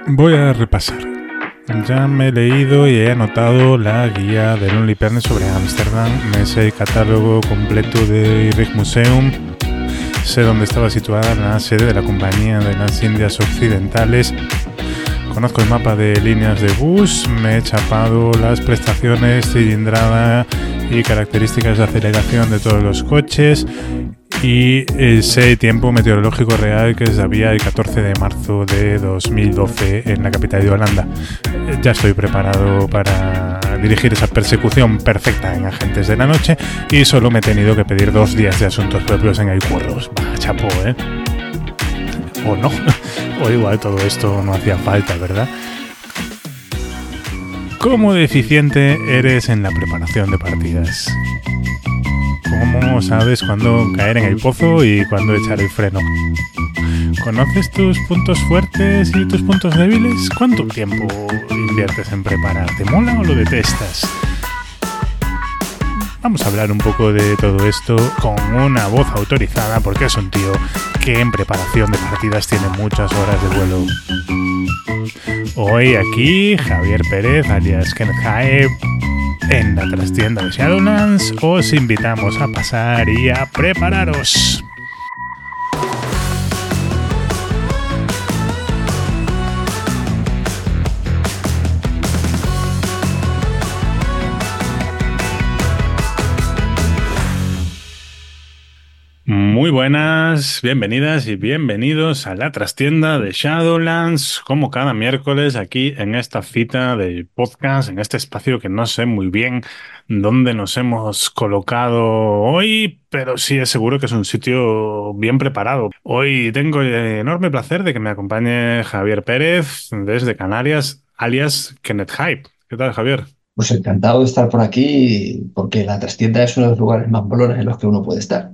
Voy a repasar. Ya me he leído y he anotado la guía del Lonely Planet sobre Ámsterdam. Me sé el catálogo completo de Rijksmuseum. Sé dónde estaba situada la sede de la Compañía de las Indias Occidentales. Conozco el mapa de líneas de bus. Me he chapado las prestaciones, cilindrada y características de aceleración de todos los coches. Y sé tiempo meteorológico real que sabía el 14 de marzo de 2012 en la capital de Holanda. Ya estoy preparado para dirigir esa persecución perfecta en Agentes de la Noche y solo me he tenido que pedir 2 días de asuntos propios en el curros. Va, chapó, ¿eh? O no, o igual todo esto no hacía falta, ¿verdad? ¿Cómo deficiente eres en la preparación de partidas? ¿Cómo sabes cuándo caer en el pozo y cuándo echar el freno? ¿Conoces tus puntos fuertes y tus puntos débiles? ¿Cuánto tiempo inviertes en preparar? ¿Te mola o lo detestas? Vamos a hablar un poco de todo esto con una voz autorizada, porque es un tío que en preparación de partidas tiene muchas horas de vuelo. Hoy aquí Javier Pérez, alias Kenneth Hype, en la trastienda de Shadowlands. Os invitamos a pasar y a prepararos. Muy buenas, bienvenidas y bienvenidos a la trastienda de Shadowlands, como cada miércoles aquí en esta cita del podcast, en este espacio que no sé muy bien dónde nos hemos colocado hoy, pero sí es seguro que es un sitio bien preparado. Hoy tengo el enorme placer de que me acompañe Javier Pérez desde Canarias, alias Kenneth Hype. ¿Qué tal, Javier? Pues encantado de estar por aquí, porque la trastienda es uno de los lugares más molones en los que uno puede estar.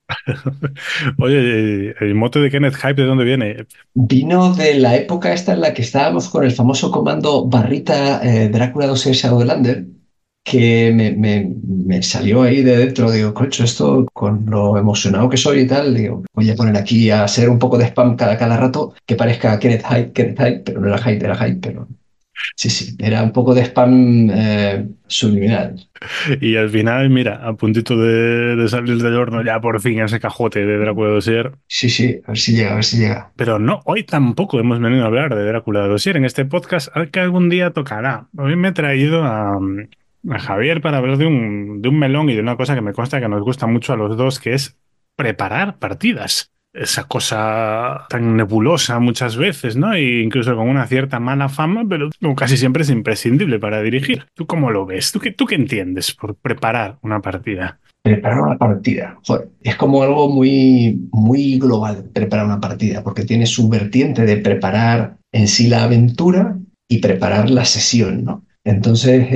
Oye, ¿el mote de Kenneth Hype de dónde viene? Vino de la época esta en la que estábamos con el famoso comando barrita Drácula 2 Shadowlander, que me salió ahí de dentro. Digo, cocho, esto con lo emocionado que soy y tal, digo, voy a poner aquí a hacer un poco de spam cada rato, que parezca Kenneth Hype, pero no era Hype, era Hype, pero sí, sí, era un poco de spam subliminal. Y al final, mira, a puntito de salir del horno ya por fin ese cajote de Drácula Dossier. Sí, sí, a ver si llega, a ver si llega. Pero no, hoy tampoco hemos venido a hablar de Drácula Dossier en este podcast, al que algún día tocará. Hoy me he traído a Javier para hablar de un melón y de una cosa que me consta que nos gusta mucho a los dos, que es preparar partidas. Esa cosa tan nebulosa muchas veces, ¿no? E incluso con una cierta mala fama, pero casi siempre es imprescindible para dirigir. ¿Tú cómo lo ves? ¿Tú qué entiendes por preparar una partida? Preparar una partida. Joder, es como algo muy, muy global preparar una partida, porque tiene su vertiente de preparar en sí la aventura y preparar la sesión, ¿no? Entonces,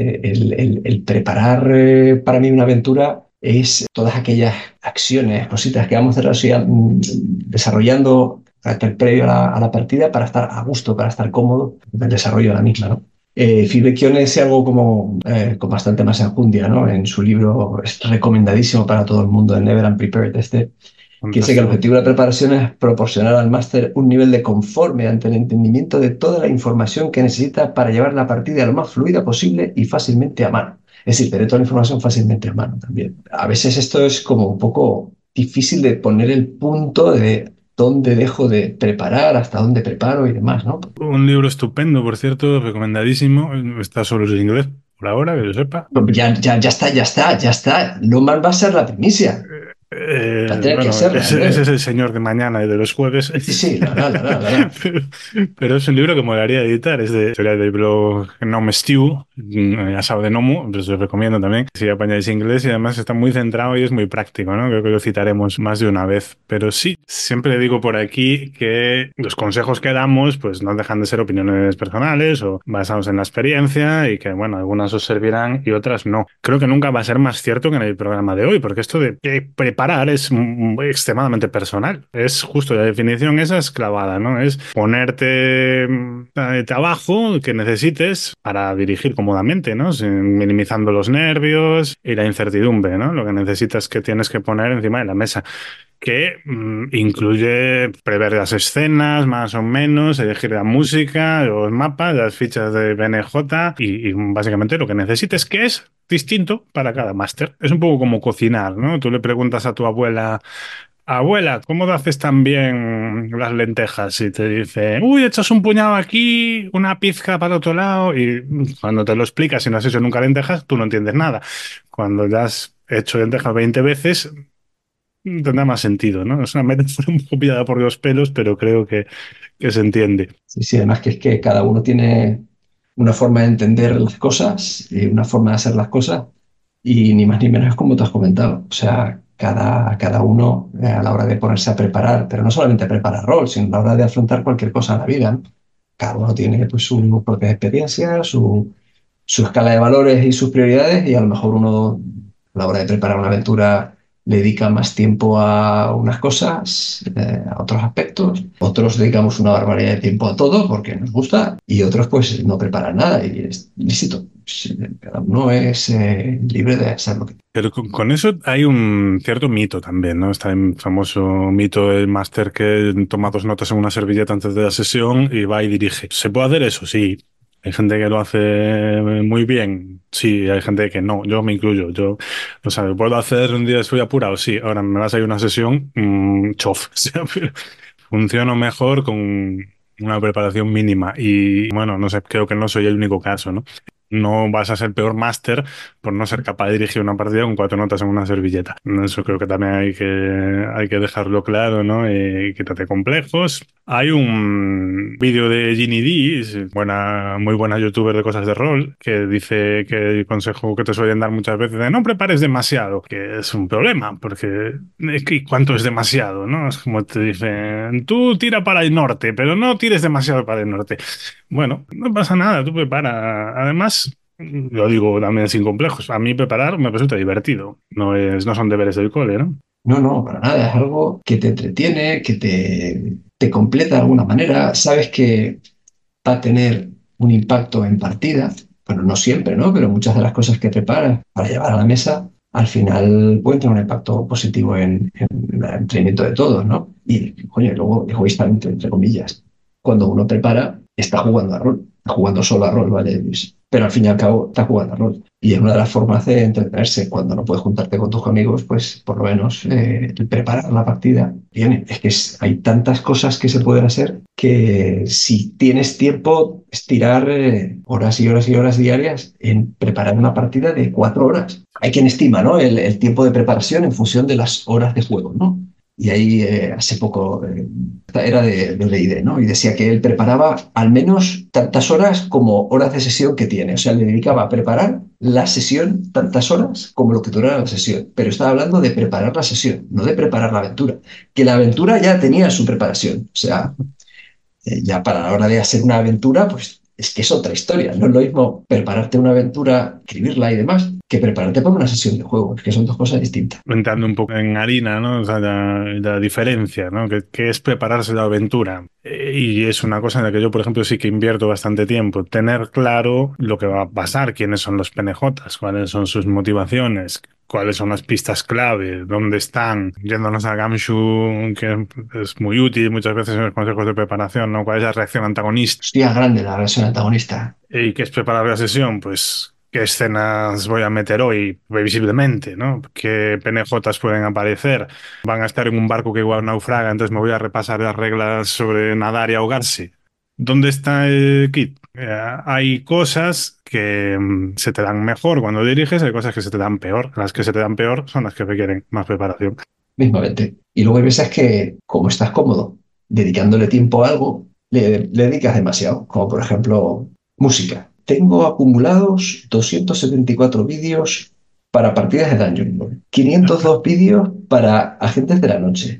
el preparar para mí una aventura es todas aquellas acciones, cositas que vamos desarrollando carácter previo a la partida para estar a gusto, para estar cómodo en el desarrollo de la misma, ¿no? Fibecchione es algo como con bastante más enjundia, ¿no? En su libro es recomendadísimo para todo el mundo, el Never and Prepared, que dice que el Fantástico. objetivo de la preparación es proporcionar al máster un nivel de confort mediante el entendimiento de toda la información que necesita para llevar la partida lo más fluida posible y fácilmente a mano. Es decir, tener toda la información fácilmente a mano también. A veces esto es como un poco difícil de poner el punto de dónde dejo de preparar, hasta dónde preparo y demás, ¿no? Un libro estupendo, por cierto, recomendadísimo. Está solo en inglés, por ahora, que yo sepa. Ya está, ya está, ya está. Loman va a ser la primicia. Va a tener que Bueno, hacerla en ese breve. es el señor de mañana y de los jueves. Sí, sí, la verdad, la verdad, la verdad. pero, pero es un libro que molaría editar. Es de historia del blog Nome Stew, asado de Nomu. Os lo recomiendo también. Si apañáis inglés y además está muy centrado y es muy práctico, ¿no? Creo que lo citaremos más de una vez. Pero sí, siempre digo por aquí que los consejos que damos pues no dejan de ser opiniones personales o basados en la experiencia y que, bueno, algunas os servirán y otras no. Creo que nunca va a ser más cierto que en el programa de hoy, porque esto de preparar es extremadamente personal. Es justo la definición esa es clavada, ¿no? Es ponerte el trabajo que necesites para dirigir cómodamente, ¿no? Minimizando los nervios y la incertidumbre, ¿no? Lo que necesitas que tienes que poner encima de la mesa. que incluye prever las escenas, más o menos, elegir la música, los mapas, las fichas de BNJ y básicamente lo que necesites, que es distinto para cada máster. Es un poco como cocinar, ¿no? Tú le preguntas a tu abuela, abuela, ¿cómo te haces tan bien las lentejas? Y te dice, uy, echas un puñado aquí, una pizca para otro lado, y cuando te lo explicas y no has hecho nunca lentejas, tú no entiendes nada. Cuando ya has hecho lentejas 20 veces, tendrá más sentido, ¿no? Es una metáfora un poco pillada por los pelos, pero creo que se entiende. Sí, sí, además que es que cada uno tiene una forma de entender las cosas, una forma de hacer las cosas, y ni más ni menos es como te has comentado. O sea, cada uno a la hora de ponerse a preparar, pero no solamente a preparar rol, sino a la hora de afrontar cualquier cosa en la vida, ¿no? Cada uno tiene pues su propia experiencia, su escala de valores y sus prioridades, y a lo mejor uno a la hora de preparar una aventura le dedica más tiempo a unas cosas, a otros aspectos. Otros dedicamos una barbaridad de tiempo a todo porque nos gusta y otros pues no preparan nada y es lícito. Cada uno es libre de hacer lo que... Pero con eso hay un cierto mito también, ¿no? Está el famoso mito del máster que toma 2 notas en una servilleta antes de la sesión y va y dirige. ¿Se puede hacer eso? Sí. Hay gente que lo hace muy bien. Sí, hay gente que no. Yo me incluyo. Yo, o sea, ¿puedo hacer un día estoy apurado? Sí. Ahora me vas a ir a una sesión, chof. O sea, pero funciono mejor con una preparación mínima. Y bueno, no sé, creo que no soy el único caso, ¿no? No vas a ser peor máster por no ser capaz de dirigir una partida con 4 notas en una servilleta. Eso creo que también hay que dejarlo claro, ¿no? Quítate complejos. Hay un vídeo de Ginny D, muy buena youtuber de cosas de rol, que dice que el consejo que te suelen dar muchas veces de no prepares demasiado, que es un problema, porque ¿cuánto es demasiado, no? Es como te dicen, tú tira para el norte, pero no tires demasiado para el norte. Bueno, no pasa nada, tú prepara. Además, lo digo también sin complejos, a mí preparar me resulta divertido, no son deberes del cole, ¿no? No, no, para nada. Es algo que te entretiene, que te completa de alguna manera. Sabes que va a tener un impacto en partida. Bueno, no siempre, ¿no? Pero muchas de las cosas que preparas para llevar a la mesa, al final pueden tener un impacto positivo en el entrenamiento de todos, ¿no? Y, coño, y luego, egoístamente, entre comillas, cuando uno prepara, está jugando a rol, está jugando solo a rol, ¿vale? Pero al fin y al cabo está jugando a rol. Y es una de las formas de entretenerse. Cuando no puedes juntarte con tus amigos, pues por lo menos el preparar la partida. Viene. Es que hay tantas cosas que se pueden hacer que si tienes tiempo, estirar horas y horas y horas diarias en preparar una partida de 4 horas. Hay quien estima, ¿no? El tiempo de preparación en función de las horas de juego, ¿no? Y ahí hace poco era de D&D, ¿no? Y decía que él preparaba al menos tantas horas como horas de sesión que tiene. O sea, le dedicaba a preparar la sesión tantas horas como lo que durara la sesión. Pero estaba hablando de preparar la sesión, no de preparar la aventura. Que la aventura ya tenía su preparación. O sea, ya para la hora de hacer una aventura, pues es que es otra historia. No es lo mismo prepararte una aventura, escribirla y demás, que prepararte para una sesión de juego. Es que son dos cosas distintas. Entrando un poco en harina, ¿no? O sea, la diferencia, ¿no? Que es prepararse la aventura. Y es una cosa en la que yo, por ejemplo, sí que invierto bastante tiempo. Tener claro lo que va a pasar, quiénes son los PNJs, cuáles son sus motivaciones, cuáles son las pistas clave, dónde están, yéndonos a Gamshu, que es muy útil muchas veces en los consejos de preparación, ¿no? ¿Cuál es la reacción antagonista? Hostia, grande la versión antagonista. ¿Y qué es preparar la sesión? Pues qué escenas voy a meter hoy, previsiblemente, ¿no? ¿Qué PNJs pueden aparecer? Van a estar en un barco que igual naufraga, entonces me voy a repasar las reglas sobre nadar y ahogarse. ¿Dónde está el kit? Hay cosas que se te dan mejor cuando diriges, hay cosas que se te dan peor. Las que se te dan peor son las que requieren más preparación. Mismamente. Y luego hay veces que, como estás cómodo dedicándole tiempo a algo, le dedicas demasiado, como por ejemplo música. Tengo acumulados 274 vídeos para partidas de Dungeon World, 502 vídeos para Agentes de la Noche,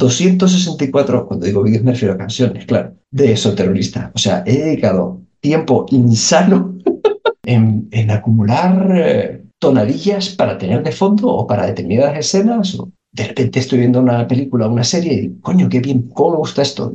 264, cuando digo vídeos me refiero a canciones, claro, de Soterrorista. O sea, he dedicado tiempo insano en acumular tonadillas para tener de fondo o para determinadas escenas. O de repente estoy viendo una película o una serie y, coño, qué bien, cómo me gusta esto.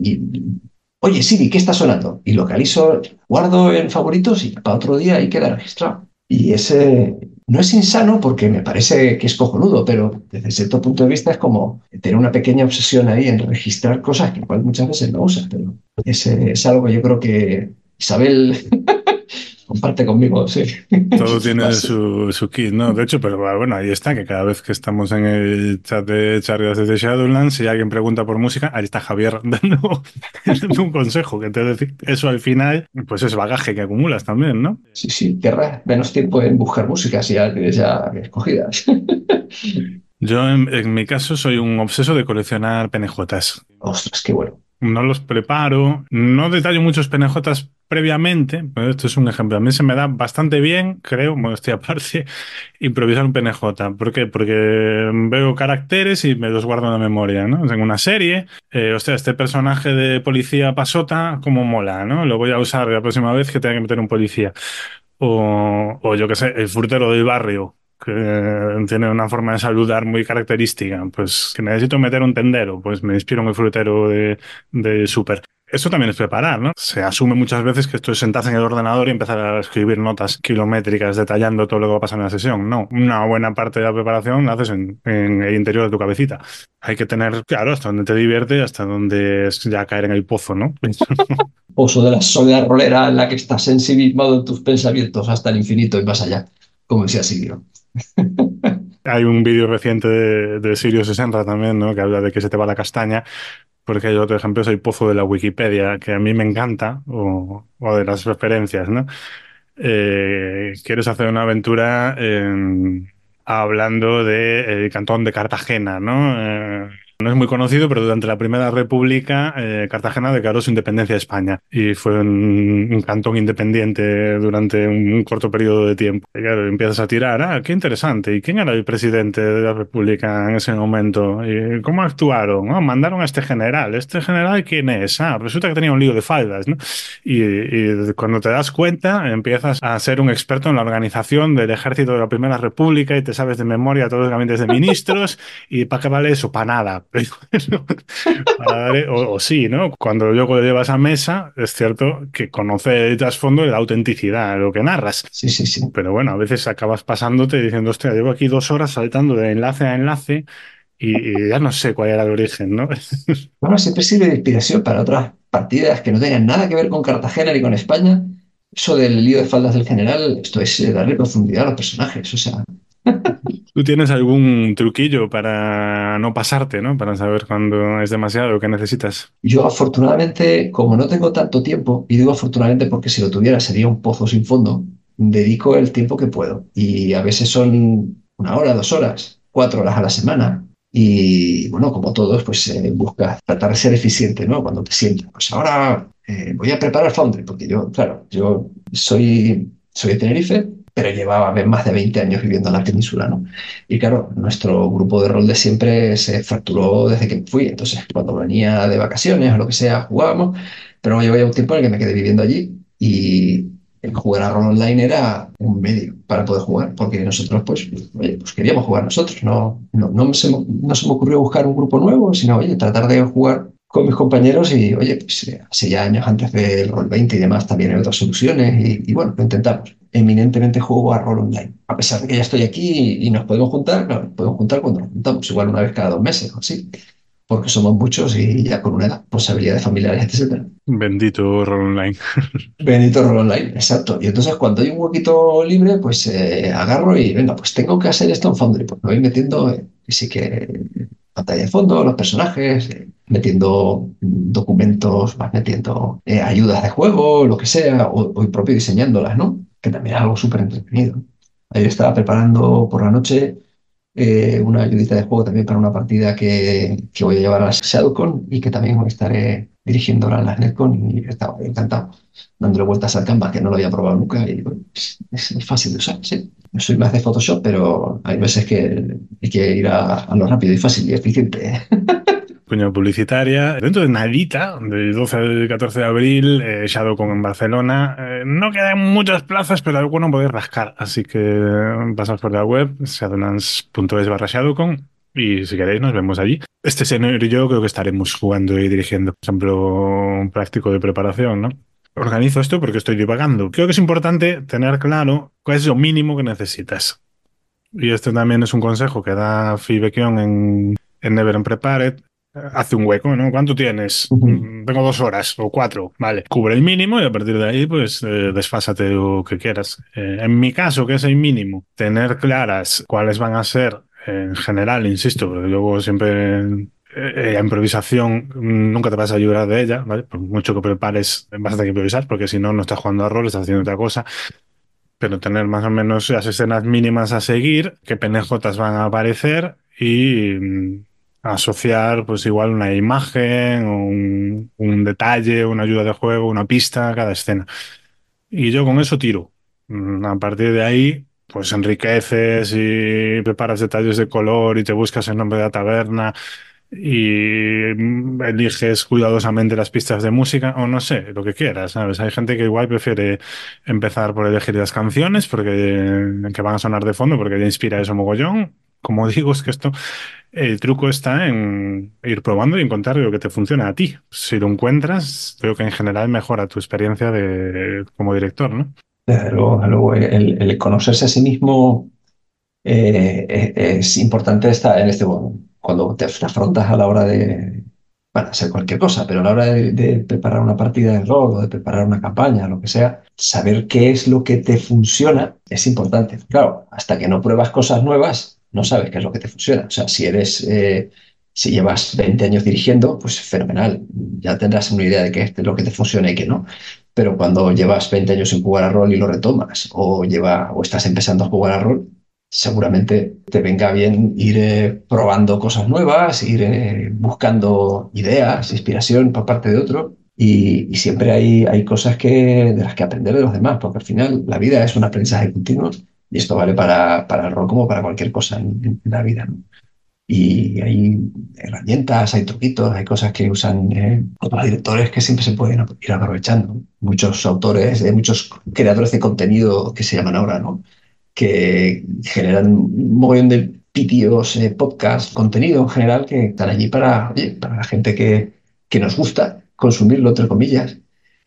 Oye, Siri, ¿qué está sonando? Y localizo, guardo en favoritos y para otro día ahí queda registrado. Y ese no es insano porque me parece que es cojonudo, pero desde cierto punto de vista es como tener una pequeña obsesión ahí en registrar cosas que igual muchas veces no usas, pero es algo que yo creo que Isabel comparte conmigo, sí. Todo tiene Más. su kit, ¿no? De hecho, pero bueno, ahí está, que cada vez que estamos en el chat de charlas de Shadowlands, si alguien pregunta por música, ahí está Javier dando un consejo, que te decir, eso al final, pues es bagaje que acumulas también, ¿no? Sí, sí, querrás menos tiempo en buscar música si ya tienes ya escogidas. Yo en mi caso soy un obseso de coleccionar penejotas. Ostras, qué bueno. No los preparo, no detallo muchos penejotas previamente, pero esto es un ejemplo. A mí se me da bastante bien, creo, modestia aparte, improvisar un PNJ. ¿Por qué? Porque veo caracteres y me los guardo en la memoria, ¿no? Tengo una serie, hostia, este personaje de policía pasota, como mola, ¿no? Lo voy a usar la próxima vez que tenga que meter un policía. O yo qué sé, el frutero del barrio, que tiene una forma de saludar muy característica. Pues que necesito meter un tendero, pues me inspiro en el frutero de súper. Eso también es preparar, ¿no? Se asume muchas veces que esto es sentarse en el ordenador y empezar a escribir notas kilométricas detallando todo lo que va a pasar en la sesión. No, una buena parte de la preparación la haces en el interior de tu cabecita. Hay que tener claro hasta dónde te divierte y hasta dónde es ya caer en el pozo, ¿no? Pozo de la soledad rolera en la que estás ensimismado en tus pensamientos hasta el infinito y más allá, como decía Silvio. Hay un vídeo reciente de Sirius 60 también, ¿no? Que habla de que se te va la castaña, porque hay otro ejemplo, es el pozo de la Wikipedia, que a mí me encanta, o de las referencias, ¿no? Quieres hacer una aventura hablando del cantón de Cartagena, ¿no? No es muy conocido, pero durante la Primera República, Cartagena declaró su independencia de España y fue un cantón independiente durante un corto periodo de tiempo. Y claro, empiezas a tirar, qué interesante. ¿Y quién era el presidente de la República en ese momento? ¿Y cómo actuaron? Mandaron a este general. ¿Este general quién es? Resulta que tenía un lío de faldas, ¿no? Y cuando te das cuenta, empiezas a ser un experto en la organización del ejército de la Primera República y te sabes de memoria todos los gabinetes de ministros. ¿Y para qué vale eso? Para nada. O sí, ¿no? Cuando luego lo llevas a mesa, es cierto que conoce el trasfondo y la autenticidad de lo que narras. Sí, sí, sí. Pero bueno, a veces acabas pasándote diciendo, hostia, llevo aquí 2 horas saltando de enlace a enlace y ya no sé cuál era el origen, ¿no? Bueno, siempre sirve de inspiración para otras partidas que no tengan nada que ver con Cartagena ni con España. Eso del lío de faldas del general, esto es darle profundidad a los personajes. O sea, ¿Tú tienes algún truquillo para no pasarte, ¿no? Para saber cuándo es demasiado lo que necesitas. yo afortunadamente, como no tengo tanto tiempo, y digo afortunadamente porque si lo tuviera sería un pozo sin fondo, dedico el tiempo que puedo. Y a veces son 1 hora, 2 horas, 4 horas a la semana. Y bueno, como todos, pues buscas tratar de ser eficiente, ¿no? Cuando te sientas. Pues ahora voy a preparar Foundry, porque yo, claro, yo soy de Tenerife, pero llevaba más de 20 años viviendo en la península, ¿no? Y claro, nuestro grupo de rol de siempre se fracturó desde que me fui. Entonces, cuando venía de vacaciones o lo que sea, jugábamos, pero no llevo ya un tiempo en el que me quedé viviendo allí y el jugar a rol online era un medio para poder jugar, porque nosotros, pues, oye, pues queríamos jugar nosotros. No se me ocurrió buscar un grupo nuevo, sino, oye, tratar de jugar con mis compañeros y, oye, pues hace ya años antes del Roll 20 y demás también hay otras soluciones y bueno, lo intentamos. Eminentemente juego a rol online. A pesar de que ya estoy aquí y nos podemos juntar, claro, nos podemos juntar cuando nos juntamos, igual una vez cada 2 meses o así, porque somos muchos y ya con una edad, responsabilidades familiares, etcétera. Bendito rol online. Benito Rol Online, exacto. Y entonces cuando hay un huequito libre, pues agarro y venga, pues tengo que hacer esto en Foundry. Pues me voy metiendo, que sí que pantalla de fondo, los personajes, metiendo documentos, vas metiendo ayudas de juego, lo que sea, o propio diseñándolas, ¿no? Que también es algo súper entretenido. Ahí estaba preparando por la noche una ayudita de juego también para una partida que voy a llevar a la ShadowCon y que también estaré dirigiendo ahora en las NetCon y estaba encantado dándole vueltas al Canvas que no lo había probado nunca y bueno, es fácil de usar, sí. No soy más de Photoshop, pero hay veces que hay que ir a lo rápido y fácil y eficiente. Cuña publicitaria. Dentro de nadita, del 12 al 14 de abril, Shadowcon en Barcelona. No quedan muchas plazas, pero alguno podéis rascar. Así que pasad por la web, shadowlands.es/Shadowcon. Y si queréis, nos vemos allí. Señor y yo creo que estaremos jugando y dirigiendo. Por ejemplo, un práctico de preparación, ¿no? organizo esto porque estoy divagando. Creo que es importante tener claro cuál es lo mínimo que necesitas. Y este también es un consejo que da Phoebe Keon en Never and Prepared. Hace un hueco, ¿no? ¿Cuánto tienes? Ujú. Tengo 2 horas o 4. Vale. Cubre el mínimo y a partir de ahí, pues, desfásate lo que quieras. En mi caso, que es el mínimo, tener claras cuáles van a ser, en general, insisto, porque luego siempre la improvisación nunca te vas a ayudar de ella, ¿vale? Por mucho que prepares, vas a tener que improvisar, porque si no, no estás jugando a rol, estás haciendo otra cosa, pero tener más o menos las escenas mínimas a seguir, qué penejotas van a aparecer y asociar pues igual una imagen o un detalle, una ayuda de juego, una pista a cada escena. Y yo con eso tiro. A partir de ahí, pues enriqueces y preparas detalles de color y te buscas el nombre de la taberna y eliges cuidadosamente las pistas de música o no sé, lo que quieras, ¿sabes? Hay gente que igual prefiere empezar por elegir las canciones que van a sonar de fondo porque ya inspira eso mogollón. Como digo, es que esto, el truco está en ir probando y encontrar lo que te funciona a ti. Si lo encuentras, creo que en general mejora tu experiencia como director, ¿no? Desde luego, el conocerse a sí mismo es importante en este cuando te afrontas a la hora de, bueno, hacer cualquier cosa, pero a la hora de preparar una partida de rol o de preparar una campaña, lo que sea, saber qué es lo que te funciona es importante. Claro, hasta que no pruebas cosas nuevas, no sabes qué es lo que te funciona. O sea, si llevas 20 años dirigiendo, pues fenomenal, ya tendrás una idea de qué es lo que te funciona y qué no. Pero cuando llevas 20 años sin jugar a rol y lo retomas, o estás empezando a jugar a rol, seguramente te venga bien ir probando cosas nuevas, ir buscando ideas, inspiración por parte de otro. Y siempre hay cosas de las que aprender de los demás, porque al final la vida es un aprendizaje continuo y esto vale para el rol como para cualquier cosa en la vida, ¿no? Y hay herramientas, hay truquitos, hay cosas que usan otros directores que siempre se pueden ir aprovechando. Muchos autores, muchos creadores de contenido que se llaman ahora, ¿no? Que generan un mogollón de vídeos, podcasts, contenido en general que están allí para, oye, para la gente que nos gusta consumirlo, entre comillas,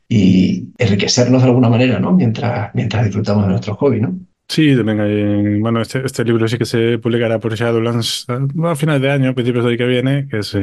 y enriquecernos de alguna manera, ¿no? Mientras disfrutamos de nuestro hobby, ¿no? Sí, también hay, bueno, este libro sí que se publicará por Shadowlands a finales de año, a principios del que viene, que es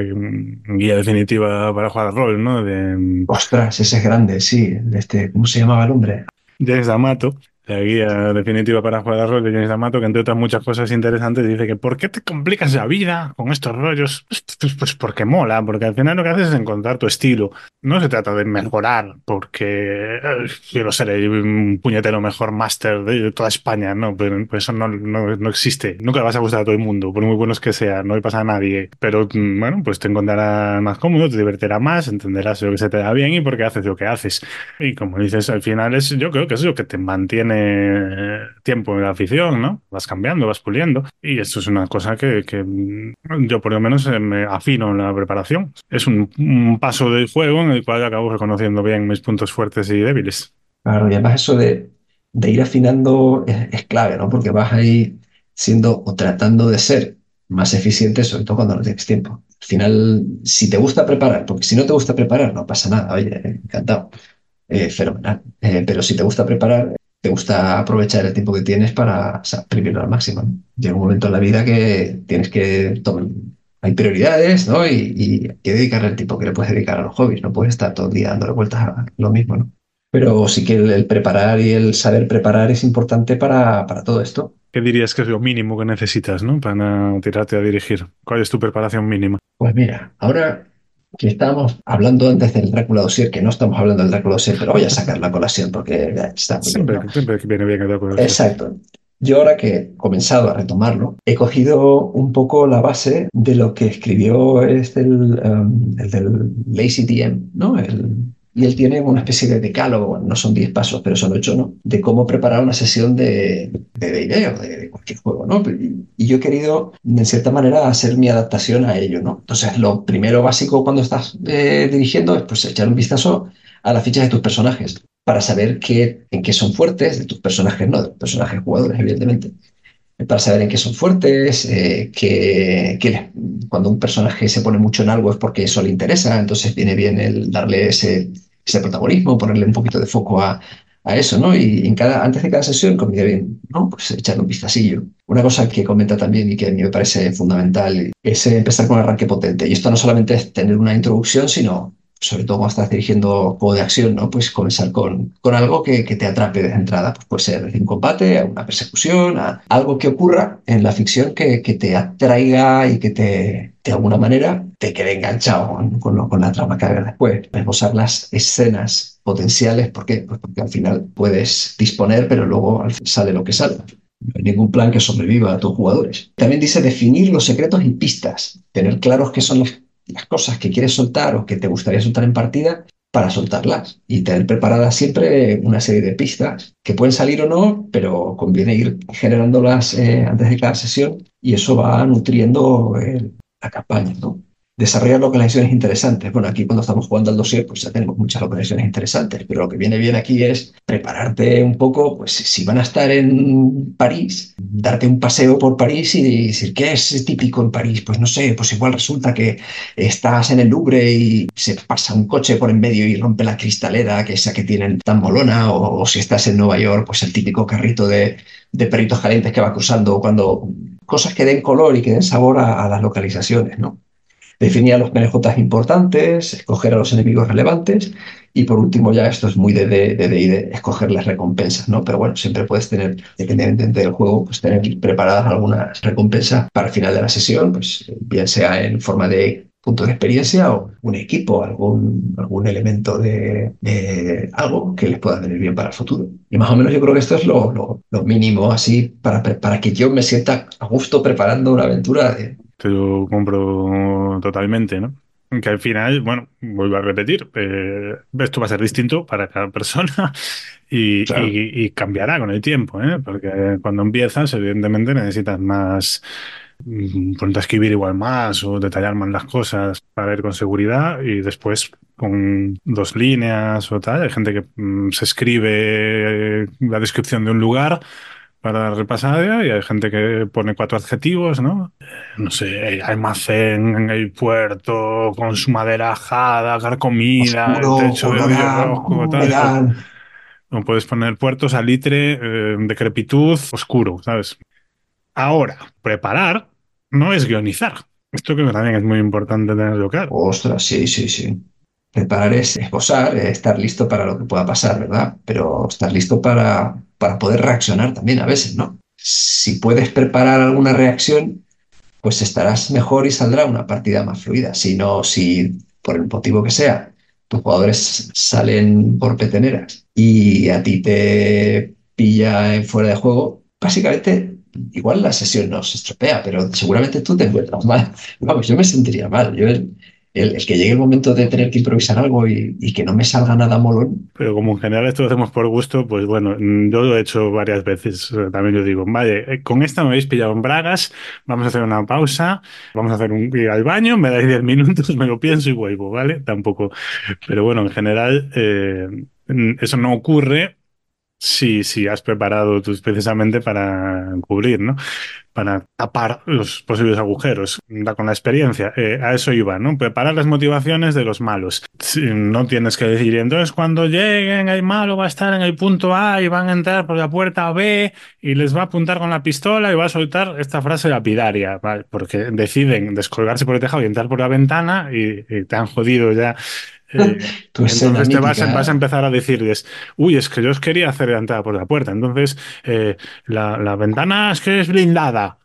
guía definitiva para jugar al rol, ¿no? De Ostras, ese es grande, sí, ¿cómo se llamaba el hombre? James D'Amato, la guía definitiva para jugar al rol de James D'Amato, que entre otras muchas cosas interesantes dice que ¿por qué te complicas la vida con estos rollos? Pues porque mola, porque al final lo que haces es encontrar tu estilo. No se trata de mejorar porque quiero ser un puñetero mejor máster de toda España, ¿no? Pero pues eso no existe. Nunca le vas a gustar a todo el mundo, por muy buenos que sean, no le pasa a nadie. Pero bueno, pues te encontrarás más cómodo, te divertirás más, entenderás lo que se te da bien y por qué haces lo que haces. Y como dices, al final yo creo que es lo que te mantiene tiempo en la afición, ¿no? Vas cambiando, vas puliendo. Y esto es una cosa que yo por lo menos me afino en la preparación. Es un paso del juego en el cual acabo reconociendo bien mis puntos fuertes y débiles. Claro, y además eso de ir afinando es clave, ¿no? Porque vas ahí siendo o tratando de ser más eficiente, sobre todo cuando no tienes tiempo. Al final, si te gusta preparar, porque si no te gusta preparar, no pasa nada, oye, encantado, fenomenal. Pero si te gusta preparar, te gusta aprovechar el tiempo que tienes para, o sea, exprimirlo al máximo, ¿no? Llega un momento en la vida que tienes que tomar, hay prioridades, ¿no? Y hay que dedicarle el tiempo que le puedes dedicar a los hobbies, no puedes estar todo el día dándole vueltas a lo mismo, ¿no? Pero sí que el preparar y el saber preparar es importante para todo esto. ¿Qué dirías que es lo mínimo que necesitas, ¿no? Para tirarte a dirigir? ¿Cuál es tu preparación mínima? Pues mira, ahora que estábamos hablando antes del Drácula Dossier, que no estamos hablando del Drácula Dossier, pero voy a sacar la colación porque está muy bien, Siempre, ¿no? siempre que viene bien el decir. Exacto. Yo ahora que he comenzado a retomarlo, he cogido un poco la base de lo que escribió el del Lazy DM, ¿no? Y él tiene una especie de decálogo, bueno, no son 10 pasos, pero son 8, ¿no? De cómo preparar una sesión de D&D o de cualquier juego, ¿no? Y yo he querido, de cierta manera, hacer mi adaptación a ello, ¿no? Entonces, lo primero básico cuando estás dirigiendo es pues echar un vistazo a las fichas de tus personajes para saber en qué son fuertes, de tus personajes, no, de los personajes jugadores, evidentemente, para saber en qué son fuertes, cuando un personaje se pone mucho en algo es porque eso le interesa, entonces viene bien el darle ese protagonismo, ponerle un poquito de foco a eso, ¿no? Y antes de cada sesión conviene bien, ¿no? Pues echarle un vistacillo. Una cosa que comenta también y que a mí me parece fundamental es empezar con un arranque potente. Y esto no solamente es tener una introducción, sino sobre todo cuando estás dirigiendo juego de acción, ¿no? Pues comenzar con algo que te atrape desde entrada. Pues puede ser desde un combate, a una persecución, a algo que ocurra en la ficción que te atraiga y que de alguna manera, te quede enganchado con la trama que haga después. Esbozar las escenas potenciales, ¿por qué? Pues porque al final puedes disponer, pero luego al final sale lo que sale. No hay ningún plan que sobreviva a tus jugadores. También dice definir los secretos y pistas, tener claros qué son las cosas que quieres soltar o que te gustaría soltar en partida para soltarlas y tener preparadas siempre una serie de pistas que pueden salir o no, pero conviene ir generándolas antes de cada sesión y eso va nutriendo la campaña, ¿no? Desarrollar localizaciones interesantes. Bueno, aquí cuando estamos jugando al dossier, pues ya tenemos muchas localizaciones interesantes, pero lo que viene bien aquí es prepararte un poco, pues si van a estar en París, darte un paseo por París y decir, ¿qué es típico en París? Pues no sé, pues igual resulta que estás en el Louvre y se pasa un coche por en medio y rompe la cristalera, que esa que tienen tan molona, o si estás en Nueva York, pues el típico carrito de perritos calientes que va cruzando cuando cosas que den color y que den sabor a las localizaciones, ¿no? Definir a los PNJs importantes, escoger a los enemigos relevantes y por último ya esto es muy de D&D, escoger las recompensas, ¿no? Pero bueno, siempre puedes tener, dependientemente del juego, pues tener preparadas algunas recompensas para el final de la sesión, pues bien sea en forma de punto de experiencia o un equipo, algún elemento de algo que les pueda venir bien para el futuro. Y más o menos yo creo que esto es lo mínimo así para que yo me sienta a gusto preparando una aventura Te lo compro totalmente, ¿no? Que al final, bueno, vuelvo a repetir, esto va a ser distinto para cada persona claro. y cambiará con el tiempo, ¿eh? Porque cuando empiezas, evidentemente necesitas más, ponerte a escribir igual más o detallar más las cosas para ver con seguridad y después con dos líneas o tal. Hay gente que se escribe la descripción de un lugar para repasar y hay gente que pone cuatro adjetivos, ¿no? No sé, almacén, el puerto, con su madera ajada, carcomida, el Oscuro, techo de olor a vidrio rojo, tal. humedad. O puedes poner puerto, salitre, decrepitud, oscuro, ¿sabes? Ahora, preparar no es guionizar. Esto creo que también es muy importante tenerlo claro. Ostras, sí, sí, sí. Preparar es esposar, estar listo para lo que pueda pasar, ¿verdad? Pero estar listo para poder reaccionar también a veces, ¿no? Si puedes preparar alguna reacción, pues estarás mejor y saldrá una partida más fluida. Si no, si por el motivo que sea, tus jugadores salen por peteneras y a ti te pilla en fuera de juego, básicamente, igual la sesión no se estropea, pero seguramente tú te encuentras mal. Vamos, yo me sentiría mal. El que llegue el momento de tener que improvisar algo y que no me salga nada molón, Pero como en general esto lo hacemos por gusto, pues bueno, yo lo he hecho varias veces. También yo digo, vale, con esta me habéis pillado en bragas, vamos a hacer una pausa, vamos a hacer ir al baño, me dais 10 minutos, me lo pienso y vuelvo, ¿vale? Tampoco. Pero bueno, en general, eso no ocurre si has preparado tú precisamente para cubrir, ¿no? Para tapar los posibles agujeros. Da con la experiencia. A eso iba, ¿no? Preparar las motivaciones de los malos. Sí, no tienes que decir, entonces cuando lleguen el malo va a estar en el punto A y van a entrar por la puerta B y les va a apuntar con la pistola y va a soltar esta frase lapidaria, ¿vale? Porque deciden descolgarse por el tejado y entrar por la ventana y te han jodido ya. tu Y escena entonces vas a mítica. empezar a decirles, uy, es que yo os quería hacer la entrada por la puerta. Entonces, la ventana es que es blindada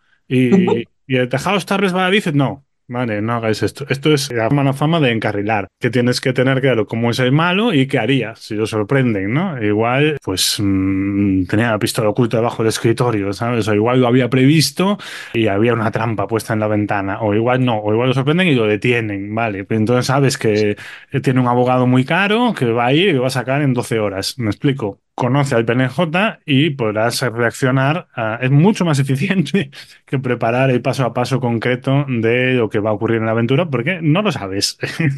y el tejado está resbaladizo. No, vale, no hagáis esto. Esto es la mala fama de encarrilar, que tienes que tener claro cómo es el malo y qué harías si lo sorprenden, ¿no? Igual, pues tenía la pistola oculta debajo del escritorio, ¿sabes? O igual lo había previsto y había una trampa puesta en la ventana. O igual no, o igual lo sorprenden y lo detienen, ¿vale? Pero entonces sabes que tiene un abogado muy caro que va a ir y lo va a sacar en 12 horas. ¿Me explico? Conoce al PNJ y podrás reaccionar. Es mucho más eficiente que preparar el paso a paso concreto de lo que va a ocurrir en la aventura, porque no lo sabes.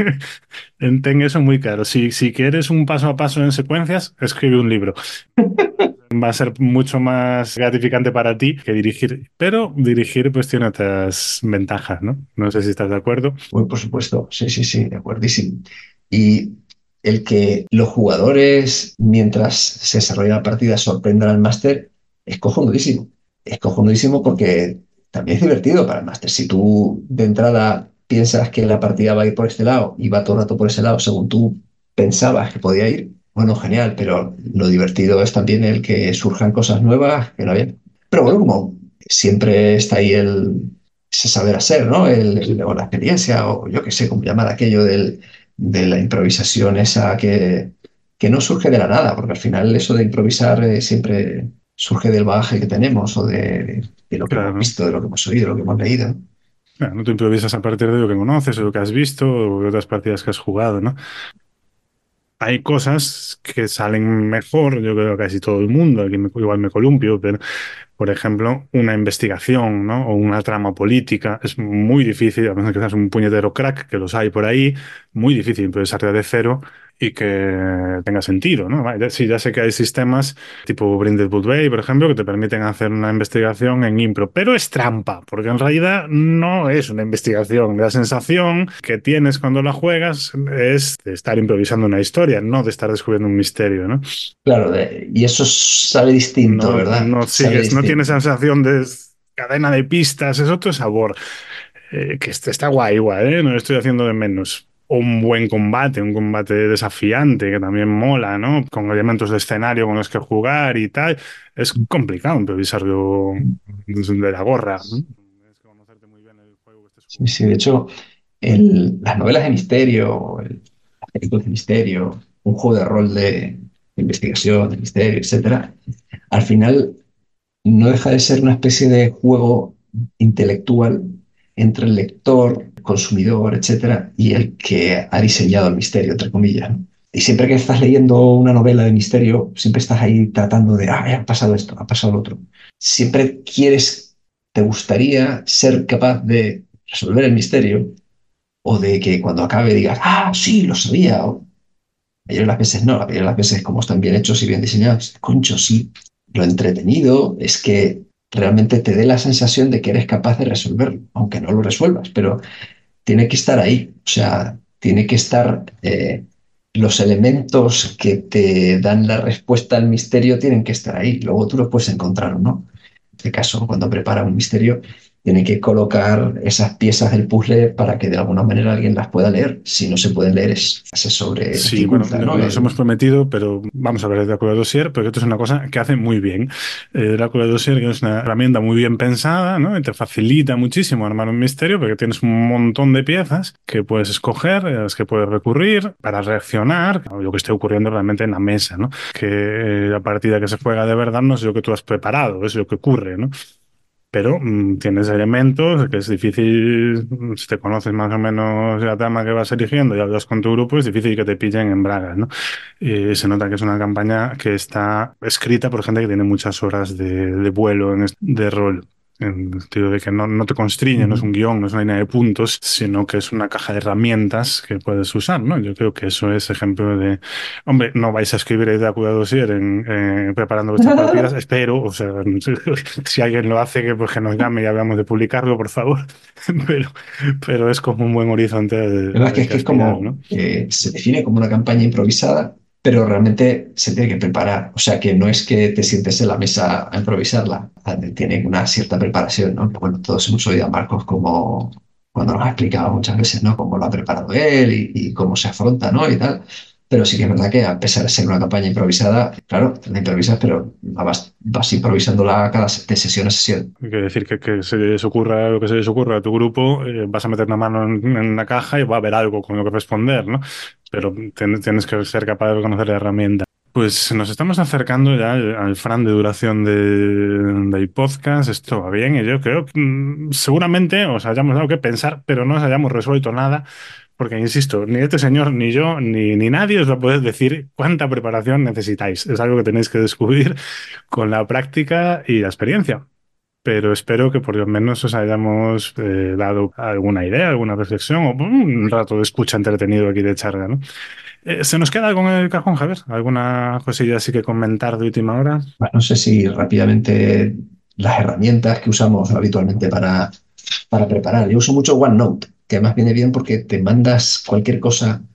Ten eso muy claro. Si quieres un paso a paso en secuencias, escribe un libro. Va a ser mucho más gratificante para ti que dirigir, pero dirigir pues tiene otras ventajas, ¿no? No sé si estás de acuerdo. Bueno, por supuesto, sí, sí, sí, de acuerdísimo. Y el que los jugadores, mientras se desarrolla la partida, sorprendan al máster, es cojonudísimo. Es cojonudísimo porque también es divertido para el máster. Si tú de entrada piensas que la partida va a ir por este lado y va todo el rato por ese lado, según tú pensabas que podía ir, bueno, genial, pero lo divertido es también el que surjan cosas nuevas que no había. Pero bueno, como siempre está ahí ese saber hacer, ¿no? O la experiencia, o yo qué sé, cómo llamar aquello de la improvisación esa que no surge de la nada, porque al final eso de improvisar siempre surge del bagaje que tenemos o de lo que hemos Claro. visto, de lo que hemos oído, de lo que hemos leído. Claro, no te improvisas a partir de lo que conoces o lo que has visto o de otras partidas que has jugado, ¿no? Hay cosas que salen mejor, yo creo que casi todo el mundo, aquí igual me columpio, pero por ejemplo, una investigación, ¿no? O una trama política es muy difícil, a menos que seas un puñetero crack, que los hay por ahí, muy difícil improvisarte de cero y que tenga sentido, ¿no? Vale, sí, ya sé que hay sistemas tipo Brindlewood Bay, por ejemplo, que te permiten hacer una investigación en impro, pero es trampa, porque en realidad no es una investigación. La sensación que tienes cuando la juegas es de estar improvisando una historia, no de estar descubriendo un misterio, ¿no? Claro, y eso sabe distinto, No, ¿verdad? no Sabe sigues, no tienes distinto. sensación de cadena de pistas, es otro sabor. Que está guay igual, ¿eh? No lo estoy haciendo de menos. O un combate desafiante que también mola, ¿no? Con elementos de escenario con los que jugar y tal. Es complicado improvisarlo de la gorra, ¿no? Es que conocerte muy bien el juego que estés Sí, jugando. sí, de hecho, las novelas de misterio, las películas de misterio, un juego de rol de investigación, de misterio, etcétera, al final no deja de ser una especie de juego intelectual entre el lector, el consumidor, etcétera, y el que ha diseñado el misterio, entre comillas, ¿no? Y siempre que estás leyendo una novela de misterio, siempre estás ahí tratando de, ha pasado esto, ha pasado lo otro. Siempre quieres, te gustaría ser capaz de resolver el misterio o de que cuando acabe digas, sí, lo sabía. O, la mayoría de las veces no, la mayoría de las veces como están bien hechos y bien diseñados, concho, sí. Lo entretenido es que realmente te dé la sensación de que eres capaz de resolverlo, aunque no lo resuelvas, pero tiene que estar ahí. O sea, tiene que estar, los elementos que te dan la respuesta al misterio tienen que estar ahí. Luego tú los puedes encontrar o no. En este caso, cuando prepara un misterio, tiene que colocar esas piezas del puzzle para que de alguna manera alguien las pueda leer. Si no se pueden leer, se sobre Sí, bueno, dificulta, ¿no? nos hemos prometido, pero vamos a ver el Drácula Dossier, porque esto es una cosa que hace muy bien. Drácula Dossier que es una herramienta muy bien pensada, ¿no? Y te facilita muchísimo armar un misterio, porque tienes un montón de piezas que puedes escoger, a las que puedes recurrir para reaccionar a lo que esté ocurriendo realmente en la mesa, ¿no? Que la partida que se juega de verdad no es lo que tú has preparado, es lo que ocurre, ¿no? Pero tienes elementos que es difícil, si te conoces más o menos la trama que vas eligiendo y hablas con tu grupo, es difícil que te pillen en bragas, ¿no? Y se nota que es una campaña que está escrita por gente que tiene muchas horas de vuelo de rol. En el sentido de que no te constriñe, no es un Ujú. guión, no es una línea de puntos, sino que es una caja de herramientas que puedes usar, ¿no? Yo creo que eso es ejemplo de, hombre, no vais a escribir el Drácula Dossier preparando vuestras partidas, espero, o sea, si alguien lo hace, que, pues, que nos llame y hablamos de publicarlo, por favor, pero, pero es como un buen horizonte La verdad al es que que es aspirar, como ¿no? que se define como una campaña improvisada, pero realmente se tiene que preparar. O sea, que no es que te sientes en la mesa a improvisarla, tiene una cierta preparación, ¿no? Bueno, todos hemos oído a Marcos como cuando nos ha explicado muchas veces, ¿no? Cómo lo ha preparado él y cómo se afronta, ¿no? Y tal. Pero sí que es verdad que a pesar de ser una campaña improvisada, claro, la improvisas, pero vas improvisándola de sesión a sesión. Quiere decir que se les ocurra lo que se les ocurra a tu grupo, vas a meter la mano en una caja y va a haber algo con lo que responder, ¿no? Pero tienes que ser capaz de reconocer la herramienta. Pues nos estamos acercando ya al Fran de duración del podcast. Esto va bien y yo creo que seguramente os hayamos dado que pensar, pero no os hayamos resuelto nada, porque insisto, ni este señor, ni yo, ni nadie os va a poder decir cuánta preparación necesitáis. Es algo que tenéis que descubrir con la práctica y la experiencia. Pero espero que por lo menos os hayamos dado alguna idea, alguna reflexión o un rato de escucha entretenido aquí de charla, ¿no? ¿Se nos queda algo en el cajón, Javier? ¿Alguna cosilla así que comentar de última hora? Bueno, no sé si rápidamente las herramientas que usamos habitualmente para preparar. Yo uso mucho OneNote, que además viene bien porque te mandas cualquier cosa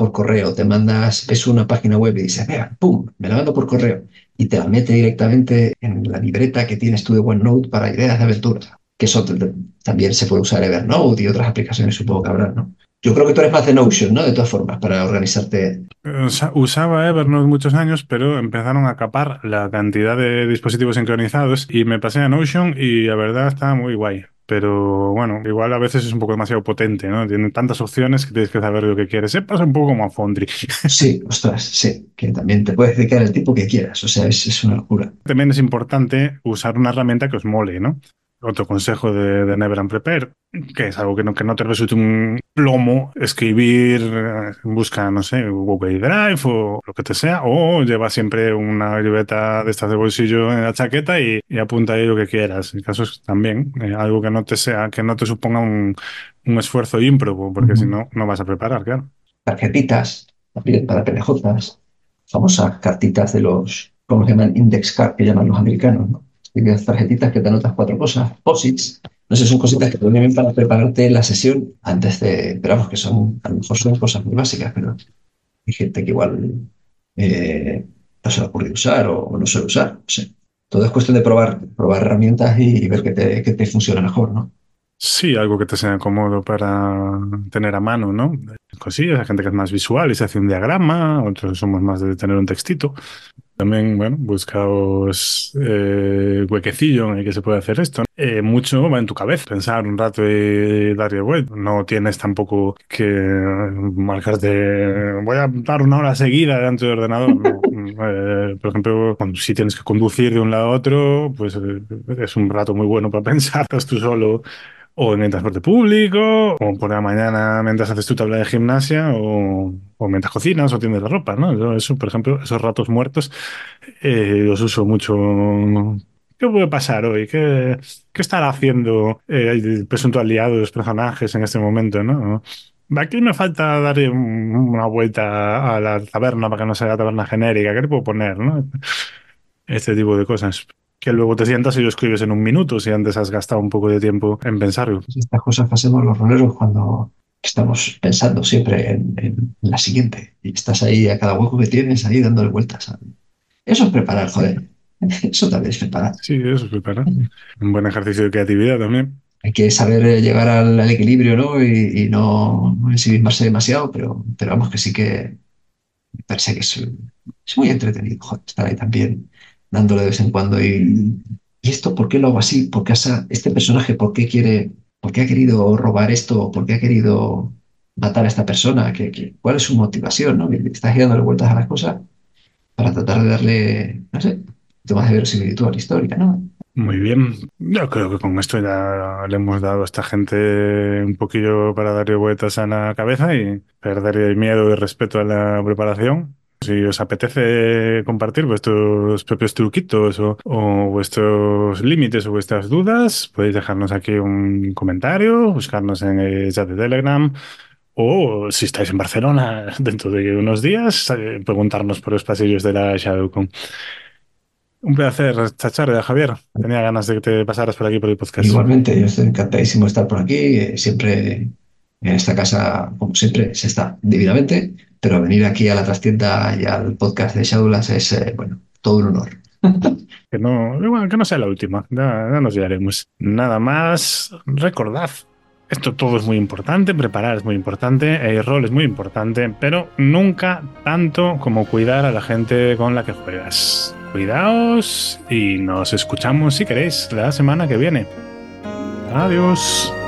por correo, ves una página web y dices, vea, pum, me la mando por correo y te la mete directamente en la libreta que tienes tú de OneNote para ideas de aventura. Que eso también se puede usar Evernote y otras aplicaciones, supongo que habrá, ¿no? Yo creo que tú eres más de Notion, ¿no? De todas formas, para organizarte. Usaba Evernote muchos años, pero empezaron a capar la cantidad de dispositivos sincronizados y me pasé a Notion y la verdad está muy guay. Pero bueno, igual a veces es un poco demasiado potente, ¿no? Tiene tantas opciones que tienes que saber lo que quieres. Se pasa un poco como a Foundry. Sí, ostras, sí, que también te puedes dedicar el tipo que quieras, o sea, es una locura. También es importante usar una herramienta que os mole, ¿no? Otro consejo de Never and Prepare, que es algo que no te resulte un plomo escribir, busca, no sé, Google Drive o lo que te sea, o lleva siempre una libreta de estas de bolsillo en la chaqueta y apunta ahí lo que quieras. En casos también, algo que no te sea, que no te suponga un esfuerzo ímprobo, porque si Ujú. no, no vas a preparar, claro. Tarjetitas, también para PNJs, famosas cartitas de los, ¿cómo se llaman? Index card, que llaman los americanos, ¿no? Típicas tarjetitas que te anotas cuatro cosas, posits. No sé, son cositas que te vienen bien para prepararte la sesión antes de, pero vamos, que son, a lo mejor son cosas muy básicas, pero hay gente que igual eh, no se le ocurre usar o no suele usar. No sé. Todo es cuestión de probar herramientas y ver qué te funciona mejor, ¿no? Sí, algo que te sea cómodo para tener a mano, ¿no? Cosillas, hay gente que es más visual y se hace un diagrama, otros somos más de tener un textito. También, bueno, buscaos huequecillo en el que se puede hacer esto. Mucho va en tu cabeza, pensar un rato y darle vuelta. No tienes tampoco que marcarte, voy a dar una hora seguida delante del ordenador. No. Por ejemplo, si tienes que conducir de un lado a otro, pues es un rato muy bueno para pensar. Estás tú solo o en el transporte público, o por la mañana mientras haces tu tabla de gimnasia, o mientras cocinas o tiendes la ropa, ¿no? Eso, por ejemplo, esos ratos muertos los uso mucho. ¿Qué puede pasar hoy? ¿Qué estará haciendo el presunto aliado de los personajes en este momento, ¿no? Aquí me falta darle una vuelta a la taberna para que no sea la taberna genérica. ¿Qué le puedo poner, no? Este tipo de cosas. Que luego te sientas y lo escribes en un minuto si antes has gastado un poco de tiempo en pensarlo. Estas cosas que hacemos los roleros cuando estamos pensando siempre en la siguiente y estás ahí a cada hueco que tienes, ahí dándole vueltas. Eso es preparar, joder. Eso también es preparar. Sí, eso es preparar. Un buen ejercicio de creatividad también. Hay que saber llegar al equilibrio, ¿no? Y no ensimismarse demasiado, pero vamos que sí que me parece que es muy entretenido, joder, estar ahí también dándole de vez en cuando. ¿Y esto por qué lo hago así? ¿Por qué este personaje, por qué ha querido robar esto? ¿Por qué ha querido matar a esta persona? ¿Cuál es su motivación, ¿no? Que estás dándole vueltas a las cosas para tratar de darle, no sé, un poquito más de verosimilitud a la historia, ¿no? Muy bien. Yo creo que con esto ya le hemos dado a esta gente un poquillo para darle vueltas a la cabeza y perder el miedo y respeto a la preparación. Si os apetece compartir vuestros propios truquitos o vuestros límites o vuestras dudas, podéis dejarnos aquí un comentario, buscarnos en el chat de Telegram o si estáis en Barcelona dentro de unos días, preguntarnos por los pasillos de la ShadowCon. Un placer, Chachar, Javier. Tenía ganas de que te pasaras por aquí por el podcast. Igualmente, yo estoy encantadísimo de estar por aquí. Siempre en esta casa, como siempre, se está divinamente, pero venir aquí a la trastienda y al podcast de Shadowlands es, bueno, todo un honor. Bueno, que no sea la última. Ya nos llevaremos. Nada más, recordad. Esto todo es muy importante, preparar es muy importante, el rol es muy importante, pero nunca tanto como cuidar a la gente con la que juegas. Cuidaos y nos escuchamos si queréis la semana que viene. Adiós.